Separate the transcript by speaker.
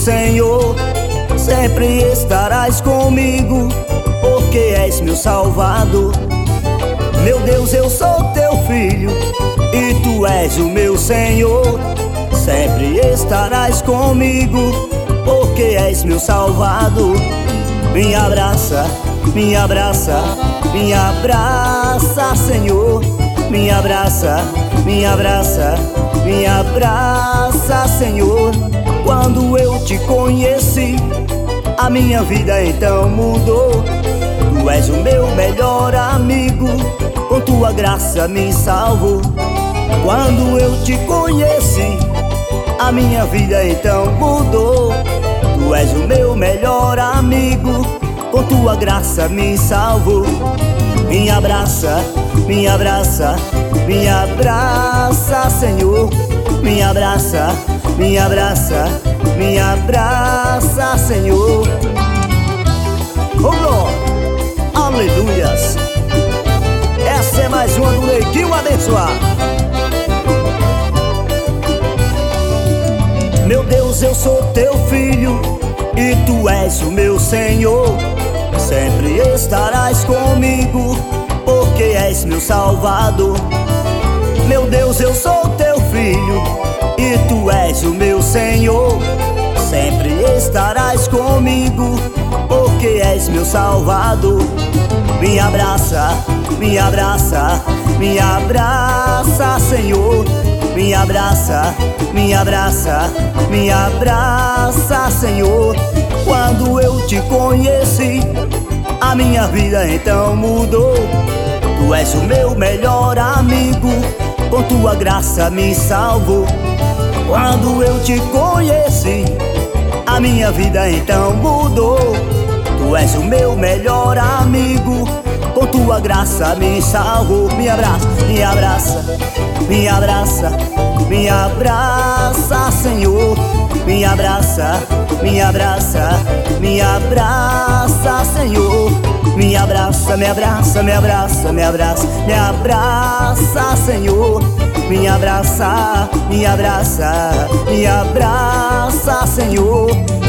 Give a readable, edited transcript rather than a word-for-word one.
Speaker 1: Senhor, sempre estarás comigo, porque és meu Salvador. Meu Deus, eu sou teu filho e tu és o meu Senhor, sempre estarás comigo, porque és meu Salvador. Me abraça, me abraça, me abraça, Senhor. Me abraça, me abraça, me abraça, Senhor. Quando eu te conheci, a minha vida então mudou. Tu és o meu melhor amigo, com tua graça me salvou. Quando eu te conheci, a minha vida então mudou. Tu és o meu melhor amigo, com tua graça me salvou. Me abraça, me abraça, me abraça, Senhor. Me abraça, me abraça, me abraça, Senhor. Oh glória, aleluias. Essa é mais uma do Neguinho abençoado. Meu Deus, eu sou teu filho e tu és o meu Senhor, sempre estarás comigo, porque és meu Salvador. Meu Deus, eu sou teu filho e tu és o meu Senhor, sempre estarás comigo, porque és meu Salvador. Me abraça, me abraça, me abraça, Senhor. Me abraça, me abraça, me abraça, Senhor. Quando eu te conheci, a minha vida então mudou. Tu és o meu melhor amigo, com tua graça me salvou. Quando eu te conheci, a minha vida então mudou. Tu és o meu melhor amigo, com tua graça me salvou. Me abraça, me abraça, me abraça, me abraça, Senhor. Me abraça, me abraça, me abraça, Senhor. Me abraça, me abraça, me abraça, me abraça, me abraça, Senhor. Me abraça, me abraça, me abraça, Senhor.